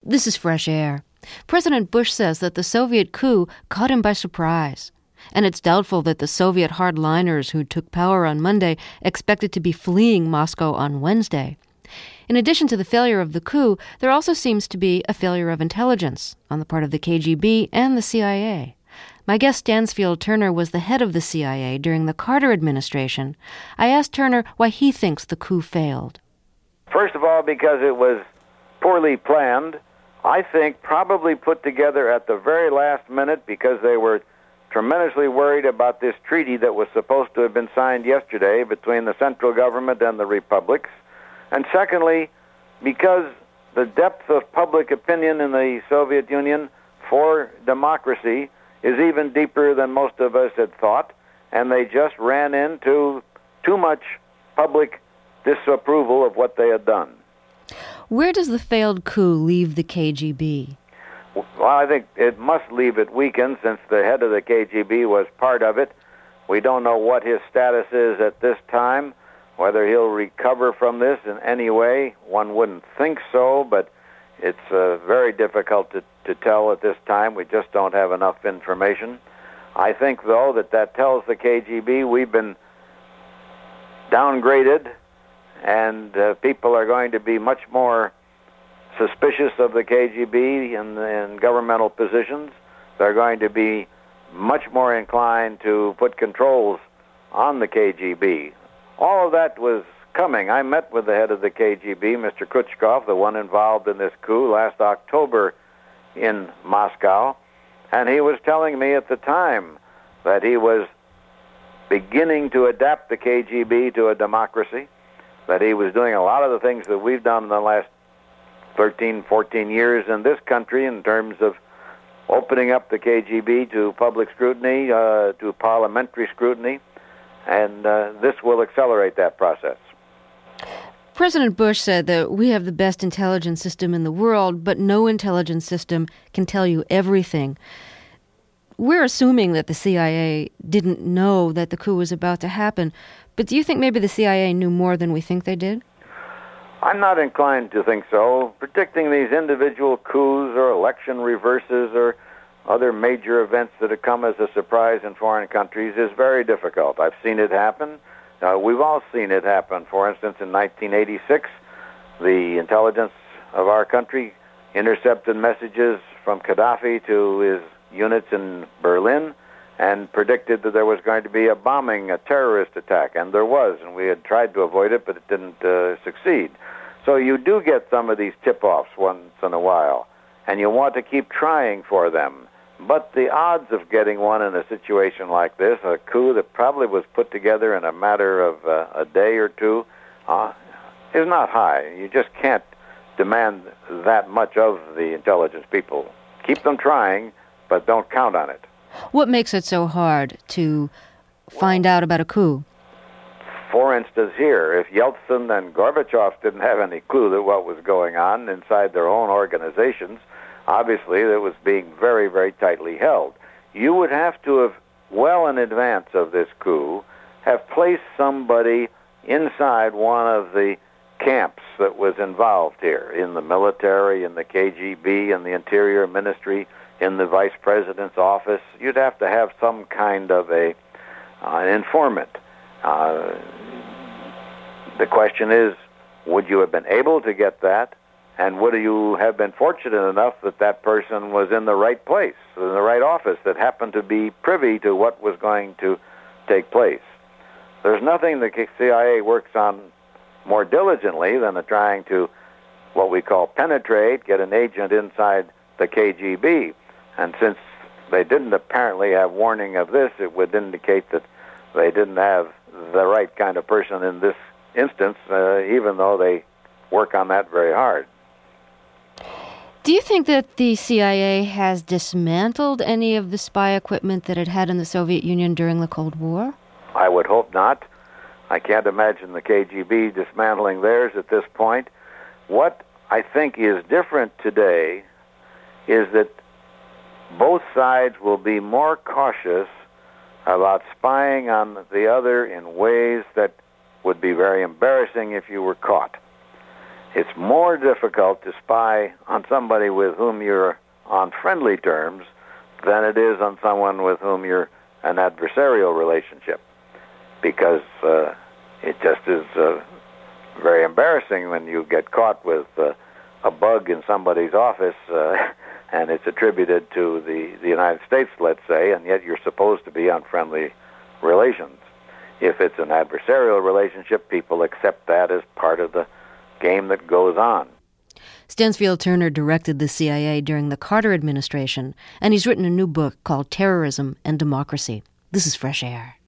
This is Fresh Air. President Bush says that the Soviet coup caught him by surprise. And it's doubtful that the Soviet hardliners who took power on Monday expected to be fleeing Moscow on Wednesday. In addition to the failure of the coup, there also seems to be a failure of intelligence on the part of the KGB and the CIA. My guest Stansfield Turner was the head of the CIA during the Carter administration. I asked Turner why he thinks the coup failed. First of all, because it was poorly planned. I think probably put together at the very last minute because they were tremendously worried about this treaty that was supposed to have been signed yesterday between the central government and the republics. And secondly, because the depth of public opinion in the Soviet Union for democracy is even deeper than most of us had thought, and they just ran into too much public disapproval of what they had done. Where does the failed coup leave the KGB? Well, I think it must leave it weakened since the head of the KGB was part of it. We don't know what his status is at this time, whether he'll recover from this in any way. One wouldn't think so, but it's very difficult to tell at this time. We just don't have enough information. I think, though, that tells the KGB we've been downgraded, and people are going to be much more suspicious of the KGB in governmental positions. They're going to be much more inclined to put controls on the KGB. All of that was coming. I met with the head of the KGB, Mr. Khrushchev, the one involved in this coup, last October in Moscow, and he was telling me at the time that he was beginning to adapt the KGB to a democracy, that he was doing a lot of the things that we've done in the last 13, 14 years in this country in terms of opening up the KGB to public scrutiny, to parliamentary scrutiny, and this will accelerate that process. President Bush said that we have the best intelligence system in the world, but no intelligence system can tell you everything. We're assuming that the CIA didn't know that the coup was about to happen, but do you think maybe the CIA knew more than we think they did? I'm not inclined to think so. Predicting these individual coups or election reverses or other major events that have come as a surprise in foreign countries is very difficult. I've seen it happen. We've all seen it happen. For instance, in 1986, the intelligence of our country intercepted messages from Gaddafi to his units in Berlin and predicted that there was going to be a bombing, a terrorist attack, and there was, and we had tried to avoid it, but it didn't succeed. So you do get some of these tip-offs once in a while, and you want to keep trying for them. But the odds of getting one in a situation like this, a coup that probably was put together in a matter of a day or two, is not high. You just can't demand that much of the intelligence people. Keep them trying, but don't count on it. What makes it so hard to find out about a coup? For instance, here, if Yeltsin and Gorbachev didn't have any clue that what was going on inside their own organizations, obviously it was being very, very tightly held. You would have to have, well in advance of this coup, have placed somebody inside one of the camps that was involved here, in the military, in the KGB, in the Interior Ministry, in the Vice President's office. You'd have to have some kind of an informant. The question is, would you have been able to get that? And would you have been fortunate enough that that person was in the right place, in the right office, that happened to be privy to what was going to take place? There's nothing the CIA works on more diligently than trying to, what we call penetrate, get an agent inside the KGB. And since they didn't apparently have warning of this, it would indicate that they didn't have the right kind of person in this instance, even though they work on that very hard. Do you think that the CIA has dismantled any of the spy equipment that it had in the Soviet Union during the Cold War? I would hope not. I can't imagine the KGB dismantling theirs at this point. What I think is different today is that both sides will be more cautious about spying on the other in ways that would be very embarrassing if you were caught. It's more difficult to spy on somebody with whom you're on friendly terms than it is on someone with whom you're an adversarial relationship, because it just is very embarrassing when you get caught with a bug in somebody's office and it's attributed to the United States, let's say, and yet you're supposed to be on friendly relations. If it's an adversarial relationship, people accept that as part of the game that goes on. Stansfield Turner directed the CIA during the Carter administration, and he's written a new book called Terrorism and Democracy. This is Fresh Air.